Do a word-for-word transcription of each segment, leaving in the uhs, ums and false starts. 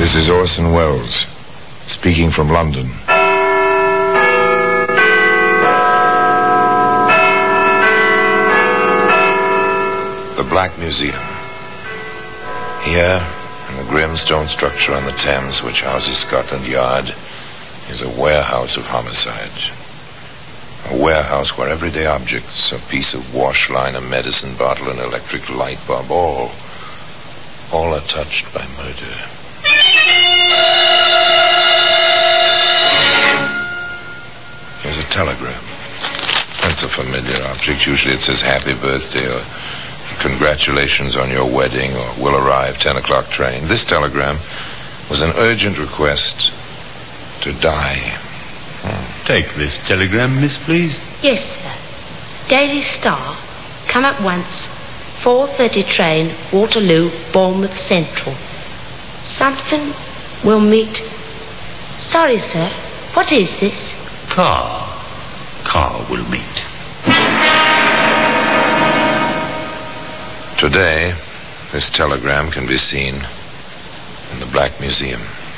This is Orson Welles, speaking from London. The Black Museum. Here, in the grim stone structure on the Thames which houses Scotland Yard, is a warehouse of homicide. A warehouse where everyday objects, a piece of wash line, a medicine bottle, an electric light bulb, all, all are touched by murder. Here's a telegram. That's a familiar object. Usually it says happy birthday or congratulations on your wedding or will arrive, ten o'clock train. This telegram was an urgent request to die. Hmm. Take this telegram, miss, please. Yes, sir. Daily Star. Come at once. four thirty train, Waterloo, Bournemouth Central. Something will meet. Sorry, sir. What is this? Car. Car will meet. Today, this telegram can be seen in the Black Museum.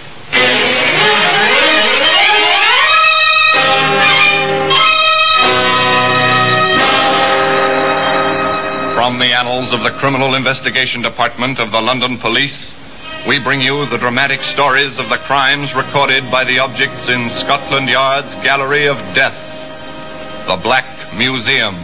From the annals of the Criminal Investigation Department of the London Police, we bring you the dramatic stories of the crimes recorded by the objects in Scotland Yard's Gallery of Death, the Black Museum.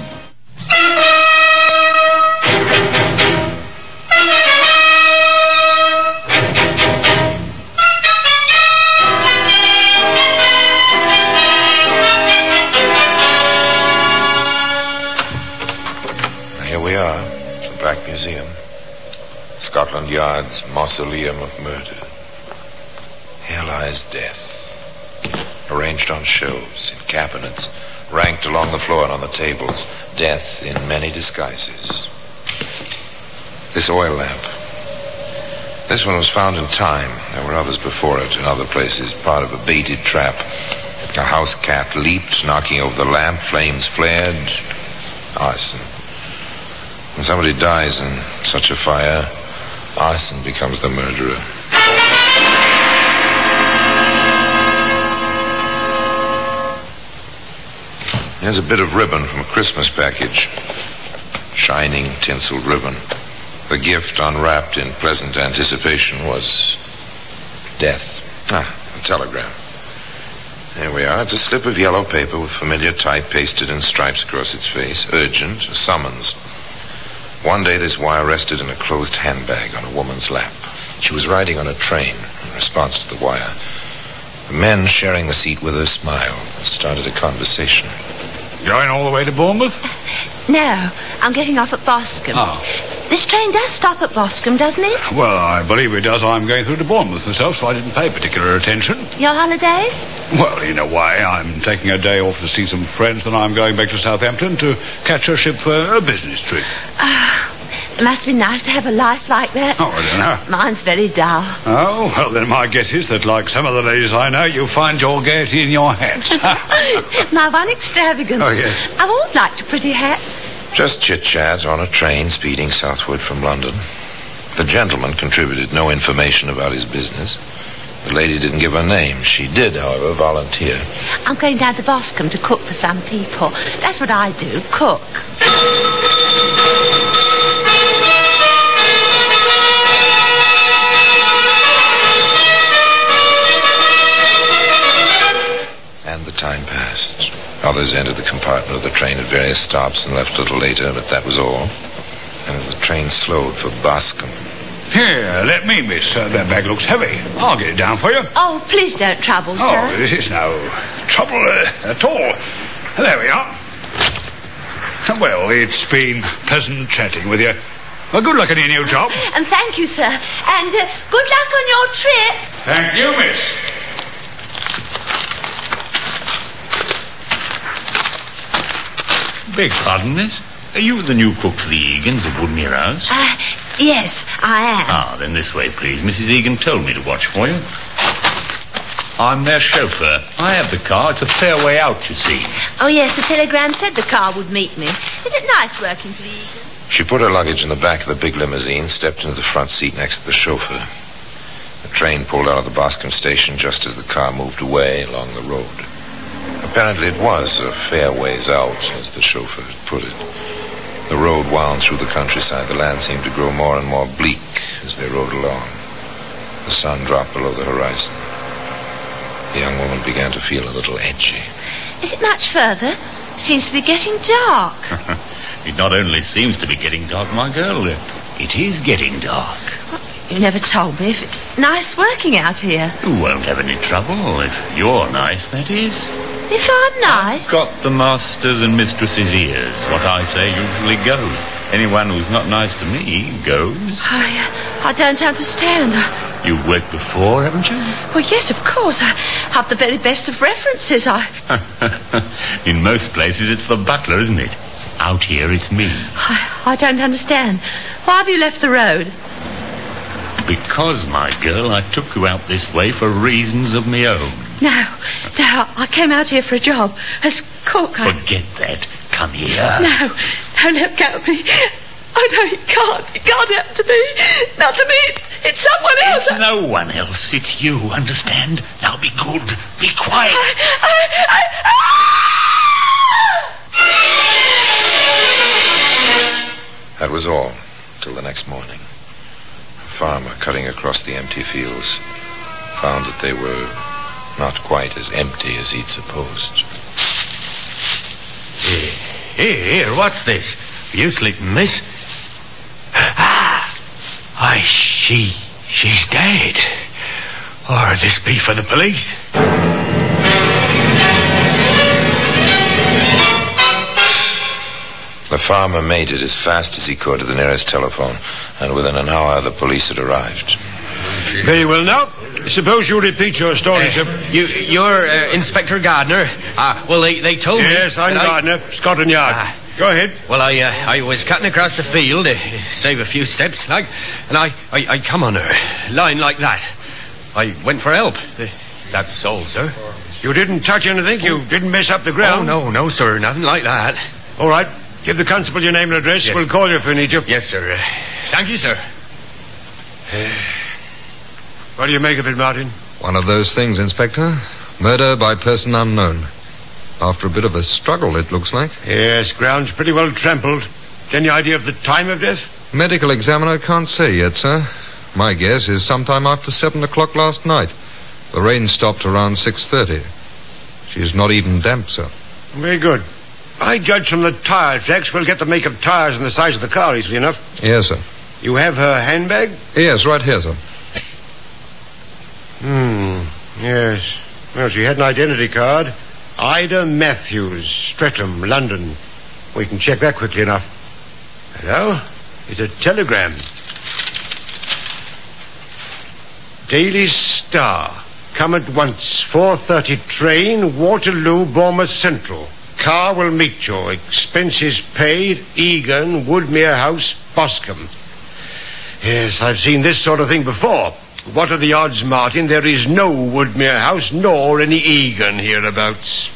Museum, Scotland Yard's mausoleum of murder. Here lies death, arranged on shelves, in cabinets, ranked along the floor and on the tables. Death in many disguises. This oil lamp. This one was found in time. There were others before it in other places, part of a baited trap. A house cat leaped, knocking over the lamp. Flames flared. Arson. When somebody dies in such a fire, arson becomes the murderer. Here's a bit of ribbon from a Christmas package. Shining, tinseled ribbon. The gift, unwrapped in pleasant anticipation, was death. Ah, a telegram. There we are. It's a slip of yellow paper with familiar type pasted in stripes across its face. Urgent, a summons. One day this wire rested in a closed handbag on a woman's lap. She was riding on a train in response to the wire. The men sharing the seat with her smiled and started a conversation. Going all the way to Bournemouth? No, I'm getting off at Boscombe. Oh. This train does stop at Boscombe, doesn't it? Well, I believe it does. I'm going through to Bournemouth myself, so I didn't pay particular attention. Your holidays? Well, in a way, I'm taking a day off to see some friends, then I'm going back to Southampton to catch a ship for a business trip. Ah, it must be nice to have a life like that. Oh, I don't know. Mine's very dull. Oh, well, then my guess is that, like some of the ladies I know, you find your gaiety in your hats. My one extravagance. Oh, yes. I've always liked a pretty hat. Just chit-chat on a train speeding southward from London. The gentleman contributed no information about his business. The lady didn't give her name. She did, however, volunteer. I'm going down to Boscombe to cook for some people. That's what I do, cook. And the time passed. Others entered the compartment of the train at various stops and left a little later, but that was all. And as the train slowed for Boscombe... Here, let me, miss. Uh, that bag looks heavy. I'll get it down for you. Oh, please don't trouble, sir. Oh, this is no trouble uh, at all. There we are. Well, it's been pleasant chatting with you. Well, good luck on your new job. And thank you, sir. And uh, good luck on your trip. Thank you, miss. Beg pardon, miss. Are you the new cook for the Egan's at Woodmere House? Uh, yes, I am. Ah, then this way, please. Missus Egan told me to watch for you. I'm their chauffeur. I have the car. It's a fair way out, you see. Oh, yes, the telegram said the car would meet me. Is it nice working for the Egan? She put her luggage in the back of the big limousine, stepped into the front seat next to the chauffeur. The train pulled out of the Boscombe station just as the car moved away along the road. Apparently it was a fair ways out, as the chauffeur had put it. The road wound through the countryside. The land seemed to grow more and more bleak as they rode along. The sun dropped below the horizon. The young woman began to feel a little edgy. Is it much further? Seems to be getting dark. It not only seems to be getting dark, my girl, it is getting dark. You never told me if it's nice working out here. You won't have any trouble if you're nice, that is. If I'm nice? I've got the master's and mistress's ears. What I say usually goes. Anyone who's not nice to me goes. I, uh, I don't understand. You've worked before, haven't you? Well, yes, of course. I have the very best of references. I. In most places, it's the butler, isn't it? Out here, it's me. I, I don't understand. Why have you left the road? Because, my girl, I took you out this way for reasons of my own. No, no, I came out here for a job. As cook, I... Forget that. Come here. No, don't let go of me. Oh, no, you can't. You can't have to me. Not to me. It's, it's someone else. It's no one else. It's you, understand? Now be good. Be quiet. I... I... I... Ah! That was all, till the next morning. A farmer cutting across the empty fields found that they were not quite as empty as he'd supposed. Here, here, here, what's this? Are you sleeping, miss? Ah! Why, she... she's dead. Or this be for the police? The farmer made it as fast as he could to the nearest telephone, and within an hour the police had arrived. Very well now. Suppose you repeat your story, Uh, sir. you, you're uh, Inspector Gardner. Uh, well, they, they told me... Yes, I'm that I- Gardner, Scotland Yard. Ah. Go ahead. Well, I uh, I was cutting across the field, uh, save a few steps, like, and I, I, I come on her, lying like that. I went for help. Uh, that's all, sir. You didn't touch anything? You didn't mess up the Oh, ground? no, no, sir, nothing like that. All right. Give the constable your name and address. Yes. We'll call you if we need you. Yes, sir. Uh, thank you, sir. What do you make of it, Martin? One of those things, Inspector. Murder by person unknown. After a bit of a struggle, it looks like. Yes, ground's pretty well trampled. Any idea of the time of death? Medical examiner can't say yet, sir. My guess is sometime after seven o'clock last night. The rain stopped around six thirty. She's not even damp, sir. Very good. I judge from the tire tracks we'll get the make of tires and the size of the car easily enough. Yes, sir. You have her handbag? Yes, right here, sir. Hmm, yes. Well, she had an identity card. Ida Matthews, Streatham, London. We can check that quickly enough. Hello? It's a telegram. Daily Star. Come at once. four thirty train, Waterloo, Bournemouth Central. Car will meet you. Expenses paid. Egan, Woodmere House, Boscombe. Yes, I've seen this sort of thing before. What are the odds, Martin? There is no Woodmere House nor any Egan hereabouts.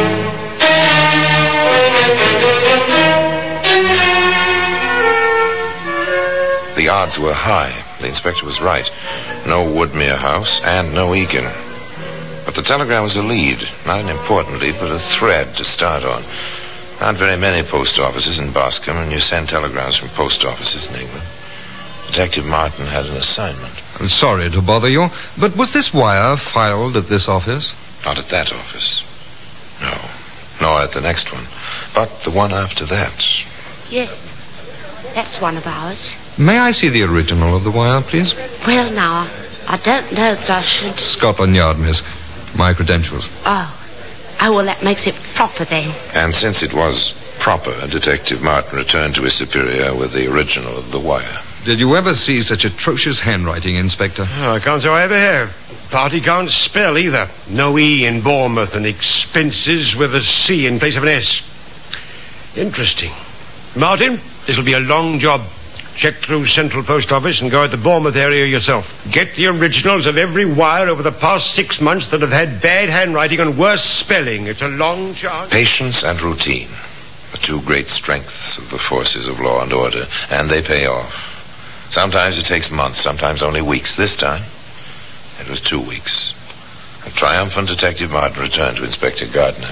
The odds were high. The inspector was right. No Woodmere House and no Egan. But the telegram was a lead. Not an important lead, but a thread to start on. Not very many post offices in Boscombe, and you send telegrams from post offices in England. Detective Martin had an assignment. I'm sorry to bother you, but was this wire filed at this office? Not at that office. No. Nor at the next one. But the one after that. Yes, that's one of ours. May I see the original of the wire, please? Well, now, I don't know that I should... Scotland Yard, miss. My credentials. Oh. Oh, well, that makes it proper then. And since it was proper, Detective Martin returned to his superior with the original of the wire. Did you ever see such atrocious handwriting, Inspector? Oh, I can't say I ever have. Party can't spell either. No E in Bournemouth and expenses with a C in place of an S. Interesting. Martin, this'll be a long job. Check through Central Post Office and go at the Bournemouth area yourself. Get the originals of every wire over the past six months that have had bad handwriting and worse spelling. It's a long chance. Patience and routine. The two great strengths of the forces of law and order. And they pay off. Sometimes it takes months, sometimes only weeks. This time, It was two weeks. A triumphant Detective Martin returned to Inspector Gardner.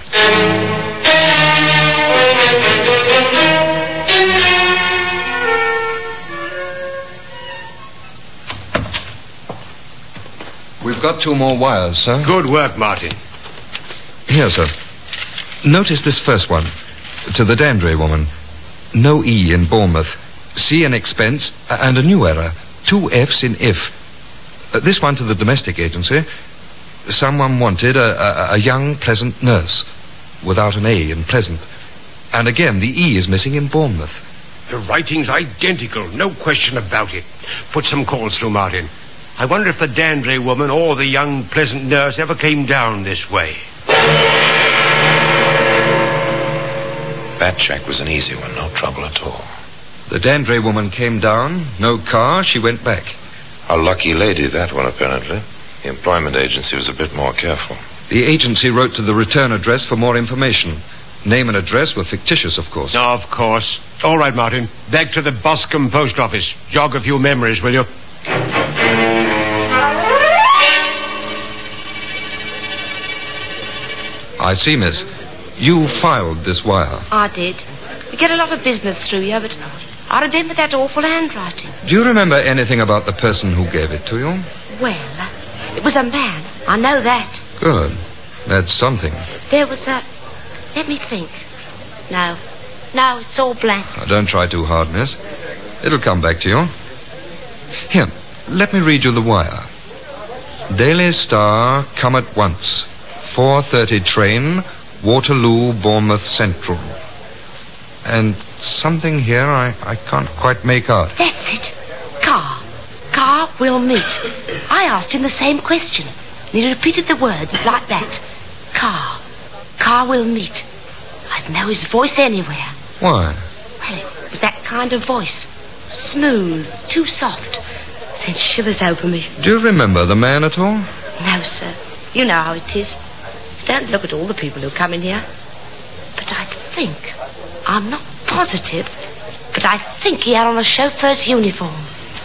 We've got two more wires, sir. Good work, Martin. Here, sir. Notice this first one. To the Dandre woman. No E in Bournemouth. C in expense, and a new error. Two F's in if. Uh, this one to the domestic agency. Someone wanted a, a, a young, pleasant nurse. Without an A in pleasant. And again, the E is missing in Bournemouth. The writing's identical, no question about it. Put some calls through, Martin. I wonder if the Dandre woman or the young, pleasant nurse ever came down this way. That check was an easy one, no trouble at all. The Dandre woman came down, no car, she went back. A lucky lady, that one, apparently. The employment agency was a bit more careful. The agency wrote to the return address for more information. Name and address were fictitious, of course. Of course. All right, Martin. Back to the Boscombe post office. Jog a few memories, will you? I see, miss. You filed this wire. I did. We get a lot of business through you, but I remember that awful handwriting. Do you remember anything about the person who gave it to you? Well, it was a man. I know that. Good. That's something. There was a... Let me think. No. No, it's all blank. Oh, don't try too hard, miss. It'll come back to you. Here, let me read you the wire. Daily Star, come at once. four thirty train, Waterloo, Bournemouth Central. And something here I, I can't quite make out. That's it. Car. Car will meet. I asked him the same question. And he repeated the words like that. Car. Car will meet. I'd know his voice anywhere. Why? Well, it was that kind of voice. Smooth, too soft. Sent shivers over me. Do you remember the man at all? No, sir. You know how it is. Don't look at all the people who come in here. But I think, I'm not positive, but I think he had on a chauffeur's uniform.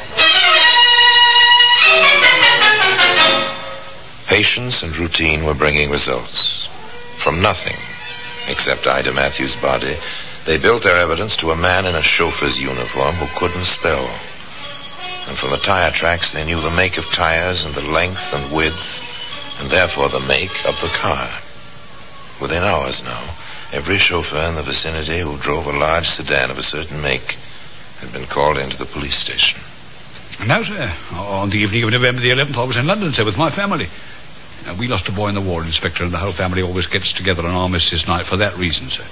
Patience and routine were bringing results. From nothing, except Ida Matthews' body, they built their evidence to a man in a chauffeur's uniform who couldn't spell. And from the tire tracks, they knew the make of tires and the length and width, and therefore the make of the car. Within hours now, every chauffeur in the vicinity who drove a large sedan of a certain make had been called into the police station. No, sir. On the evening of November the eleventh, I was in London, sir, with my family. Uh, we lost a boy in the war, Inspector, and the whole family always gets together on Armistice night for that reason, sir.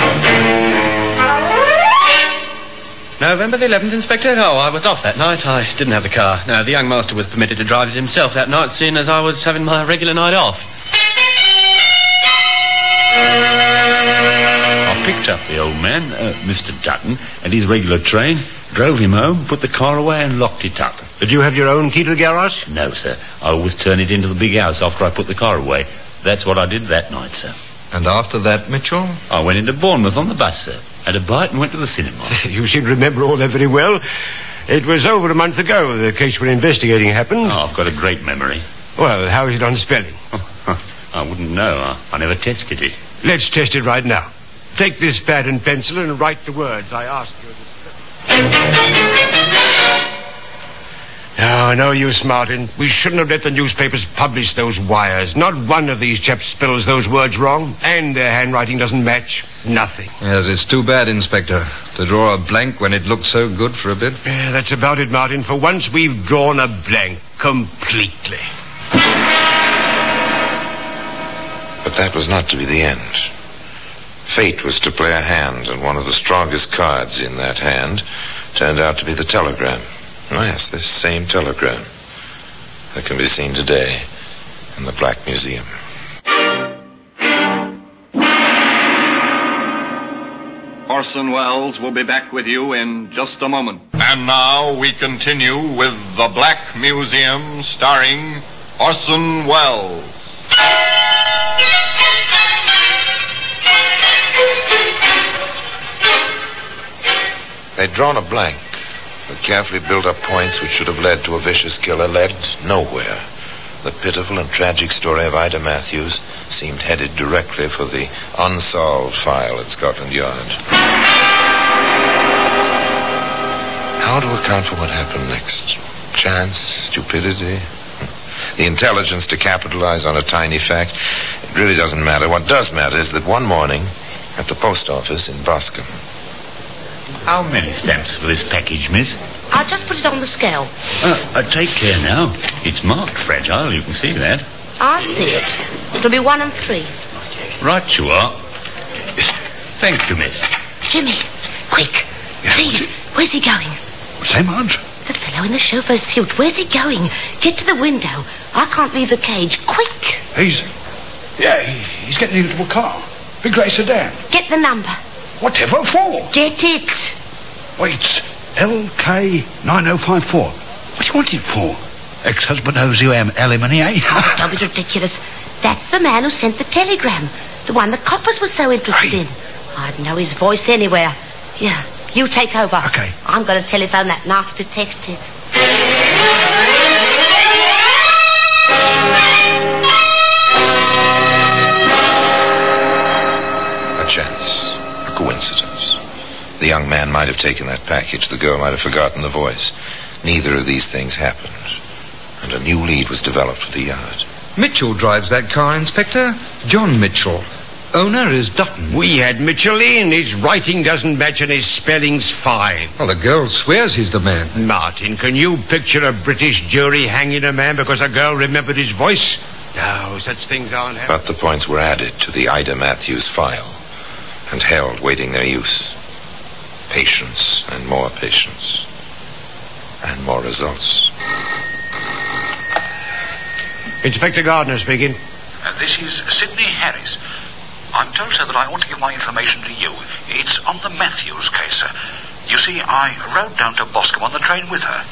November the eleventh, Inspector? Oh, I was off that night. I didn't have the car. No, the young master was permitted to drive it himself that night, seeing as I was having my regular night off. I picked up the old man, uh, Mister Dutton, at his regular train, drove him home, put the car away and locked it up. Did you have your own key to the garage? No, sir. I always turn it into the big house after I put the car away. That's what I did that night, sir. And after that, Mitchell? I went into Bournemouth on the bus, sir. Had a bite and went to the cinema. You seem to remember all that very well. It was over a month ago the case we're investigating happened. Oh, I've got a great memory. Well, how is it on spelling? I wouldn't know. I, I never tested it. Let's test it right now. Take this pad and pencil and write the words I asked you to spell. Oh, no use, Martin. We shouldn't have let the newspapers publish those wires. Not one of these chaps spells those words wrong, and their handwriting doesn't match. Nothing. Yes, it's too bad, Inspector, to draw a blank when it looked so good for a bit. Yeah, that's about it, Martin. For once, we've drawn a blank completely. But that was not to be the end. Fate was to play a hand, and one of the strongest cards in that hand turned out to be the telegram. Oh, yes, this same telegram that can be seen today in the Black Museum. Orson Welles will be back with you in just a moment. And now we continue with the Black Museum starring Orson Welles. They'd drawn a blank. The carefully built-up points which should have led to a vicious killer led nowhere. The pitiful and tragic story of Ida Matthews seemed headed directly for the unsolved file at Scotland Yard. How to account for what happened next? Chance? Stupidity? The intelligence to capitalize on a tiny fact? It really doesn't matter. What does matter is that one morning at the post office in Boscombe. How many stamps for this package, miss? I'll just put it on the scale. Uh, uh, take care now. It's marked fragile, you can see that. I see it. It'll be one and three. Right you are. Thank you, miss. Jimmy, quick. Yeah, Please, where's he going? Say, Marge? That fellow in the chauffeur's suit. Where's he going? Get to the window. I can't leave the cage. Quick. He's... Yeah, he, he's getting into a car. Big grey sedan. Get the number. Whatever for? Get it. Wait, L K nine oh five four. What do you want it for? Ex-husband owes you um, alimony, eh? Oh, don't be ridiculous. That's the man who sent the telegram. The one the coppers were so interested in. I'd know his voice anywhere. Yeah, you take over. Okay. I'm going to telephone that nasty detective. A chance. A coincidence. The young man might have taken that package. The girl might have forgotten the voice. Neither of these things happened. And a new lead was developed for the yard. Mitchell drives that car, Inspector. John Mitchell. Owner is Dutton. We had Mitchell in. His writing doesn't match and his spelling's fine. Well, the girl swears he's the man. Martin, can you picture a British jury hanging a man because a girl remembered his voice? No, such things aren't happening. But the points were added to the Ida Matthews file and held waiting their use. Patience and more patience. And more results. Inspector Gardner speaking. Uh, this is Sidney Harris. I'm told, sir, that I ought to give my information to you. It's on the Matthews case, sir. You see, I rode down to Boscombe on the train with her.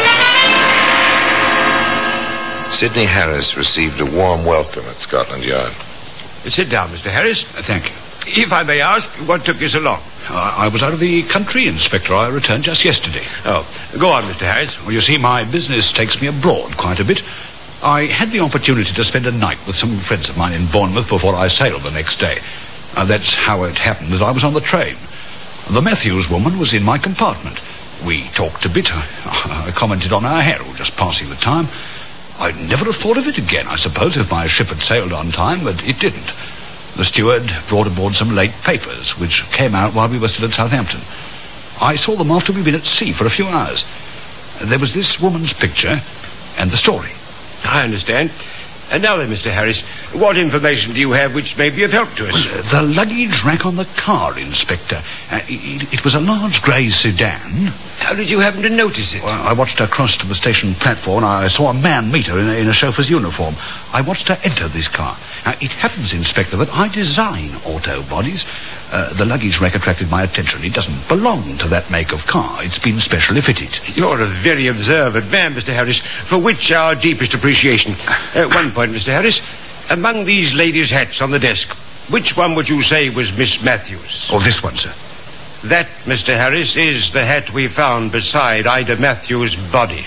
Sidney Harris received a warm welcome at Scotland Yard. Sit down, Mister Harris. Uh, thank you. If I may ask, what took you so long? Uh, I was out of the country, Inspector. I returned just yesterday. Oh, go on, Mister Harris. Well, you see, my business takes me abroad quite a bit. I had the opportunity to spend a night with some friends of mine in Bournemouth before I sailed the next day. Uh, that's how it happened that I was on the train. The Matthews woman was in my compartment. We talked a bit. I, I commented on our Herald, just passing the time. I'd never have thought of it again, I suppose, if my ship had sailed on time, but it didn't. The steward brought aboard some late papers, which came out while we were still at Southampton. I saw them after we'd been at sea for a few hours. There was this woman's picture and the story. I understand. And now then, Mister Harris, what information do you have which may be of help to us? Well, the luggage rack on the car, Inspector. Uh, it, it was a large grey sedan. How did you happen to notice it? Well, I watched her cross to the station platform. I saw a man meet her in a, in a chauffeur's uniform. I watched her enter this car. Now, it happens, Inspector, that I design auto bodies. Uh, the luggage rack attracted my attention. It doesn't belong to that make of car. It's been specially fitted. You're a very observant man, Mister Harris, for which our deepest appreciation. Uh, one point, Mister Harris. Among these ladies' hats on the desk, which one would you say was Miss Matthews? Oh, this one, sir. That, Mister Harris, is the hat we found beside Ida Matthews' body.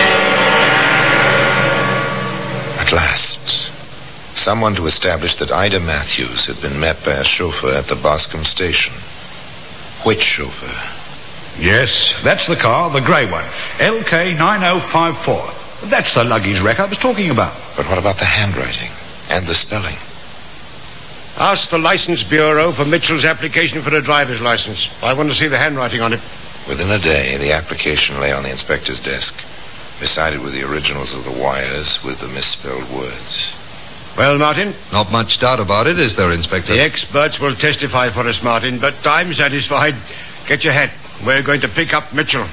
At last, someone to establish that Ida Matthews had been met by a chauffeur at the Boscombe station. Which chauffeur? Yes, that's the car, the grey one. L K nine oh five four. That's the luggage rack I was talking about. But what about the handwriting and the spelling? Ask the Licence Bureau for Mitchell's application for a driver's license. I want to see the handwriting on it. Within a day, the application lay on the inspector's desk, beside it were the originals of the wires with the misspelled words. Well, Martin? Not much doubt about it, is there, Inspector? The experts will testify for us, Martin, but I'm satisfied. Get your hat. We're going to pick up Mitchell.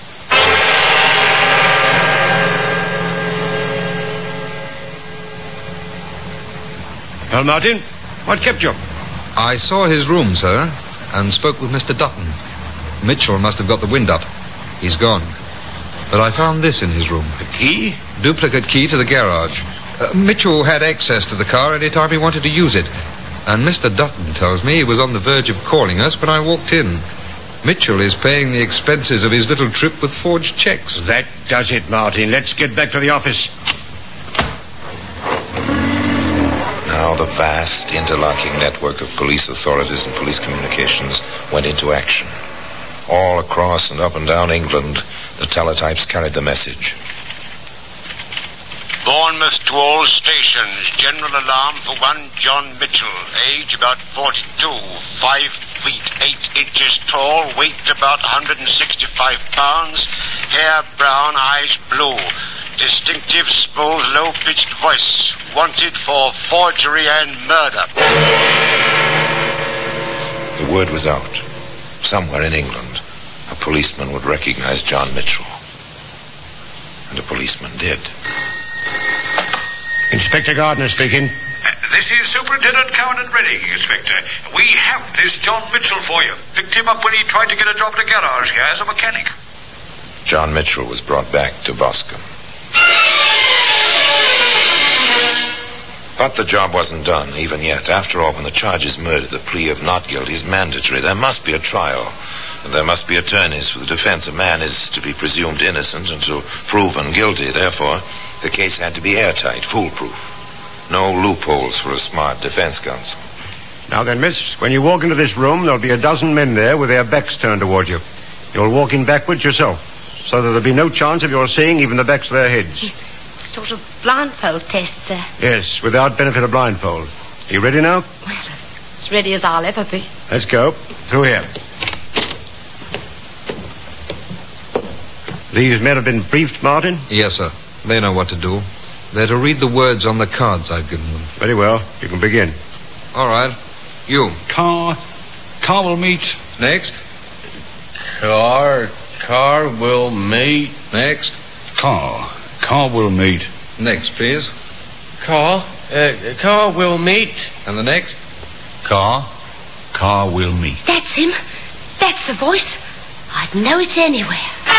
Well, Martin, what kept you? I saw his room, sir, and spoke with Mister Dutton. Mitchell must have got the wind up. He's gone. But I found this in his room. The key? Duplicate key to the garage. Uh, Mitchell had access to the car any time he wanted to use it. And Mister Dutton tells me he was on the verge of calling us when I walked in. Mitchell is paying the expenses of his little trip with forged checks. That does it, Martin. Let's get back to the office. the vast interlocking network of police authorities and police communications went into action. All across and up and down England, the teletypes carried the message. Bournemouth to all stations. General alarm for one John Mitchell. Age about forty-two. Five feet eight inches tall. Weight about one hundred sixty-five pounds. Hair brown, eyes blue. Distinctive, smooth, low-pitched voice. Wanted for forgery and murder. The word was out. Somewhere in England, a policeman would recognize John Mitchell. And a policeman did. Inspector Gardner speaking. Uh, this is Superintendent Cowan and Redding, Inspector. We have this John Mitchell for you. Picked him up when he tried to get a job at a garage here as a mechanic. John Mitchell was brought back to Boscombe. But the job wasn't done, even yet. After all, when the charge is murder, the plea of not guilty is mandatory. There must be a trial, and there must be attorneys for the defense. A man is to be presumed innocent until proven guilty. Therefore, the case had to be airtight, foolproof. No loopholes for a smart defense counsel. Now then, miss, when you walk into this room, there'll be a dozen men there with their backs turned towards you. You'll walk in backwards yourself, so that there'll be no chance of your seeing even the backs of their heads. Sort of blindfold test, sir. Yes, without benefit of blindfold. Are you ready now? Well, as ready as I'll ever be. Let's go. Through here. These men have been briefed, Martin? Yes, sir. They know what to do. They're to read the words on the cards I've given them. Very well. You can begin. All right. You. Car. Car will meet. Next. Car. Car will meet. Next. Car. Car will meet. Next, please. Car. Uh, car will meet. And the next? Car. Car will meet. That's him. That's the voice. I'd know it anywhere.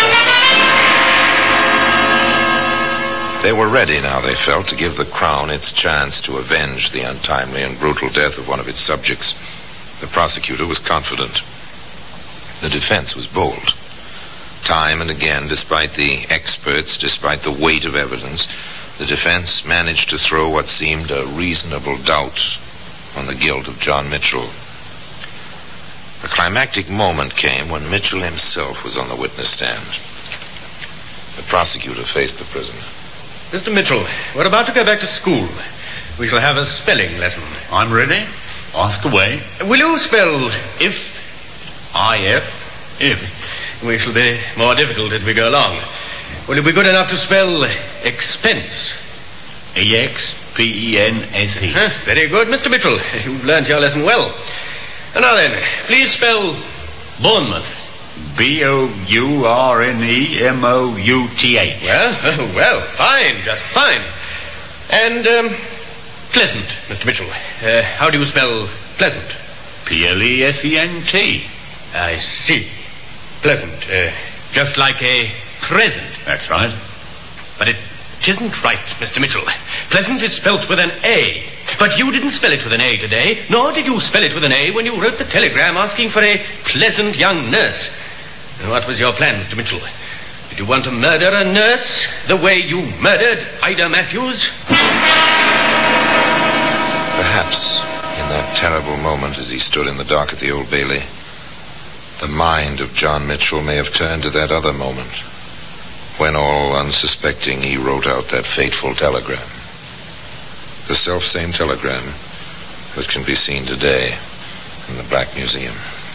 They were ready now, they felt, to give the Crown its chance to avenge the untimely and brutal death of one of its subjects. The prosecutor was confident. The defense was bold. Time and again, despite the experts, despite the weight of evidence, the defense managed to throw what seemed a reasonable doubt on the guilt of John Mitchell. The climactic moment came when Mitchell himself was on the witness stand. The prosecutor faced the prisoner. Mister Mitchell, we're about to go back to school. We shall have a spelling lesson. I'm ready. Ask away. Will you spell if? I F. If. We shall be more difficult as we go along. Will you be good enough to spell expense? E X P E N S E. Huh, very good, Mister Mitchell. You've learnt your lesson well. And now then, please spell Bournemouth. B O U R N E M O U T H. Well, oh, well, fine, just fine. And, um, pleasant, Mister Mitchell. Uh, how do you spell pleasant? P L E S E N T. I see. Pleasant. Uh, just like a present. That's right. But it isn't right, Mister Mitchell. Pleasant is spelt with an A. But you didn't spell it with an A today, nor did you spell it with an A when you wrote the telegram asking for a pleasant young nurse. And what was your plan, Mister Mitchell? Did you want to murder a nurse the way you murdered Ida Matthews? Perhaps in that terrible moment as he stood in the dock at the Old Bailey, the mind of John Mitchell may have turned to that other moment when, all unsuspecting, he wrote out that fateful telegram. The self-same telegram that can be seen today in the Black Museum.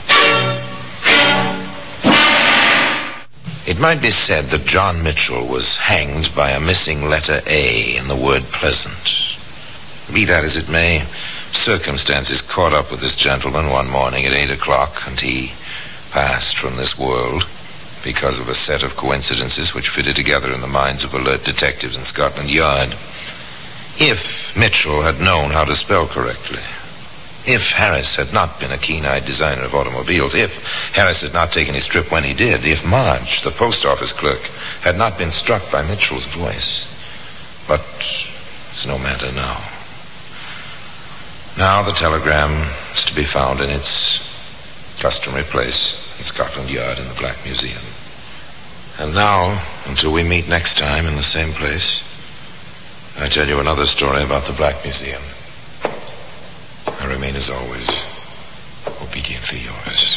It might be said that John Mitchell was hanged by a missing letter A in the word pleasant. Be that as it may, circumstances caught up with this gentleman one morning at eight o'clock, and he passed from this world because of a set of coincidences which fitted together in the minds of alert detectives in Scotland Yard. If Mitchell had known how to spell correctly, if Harris had not been a keen-eyed designer of automobiles, if Harris had not taken his trip when he did, if Marge, the post office clerk, had not been struck by Mitchell's voice. But it's no matter now. Now the telegram is to be found in its customary place in Scotland Yard in the Black Museum. And now, until we meet next time in the same place, I tell you another story about the Black Museum. I remain as always, obediently yours.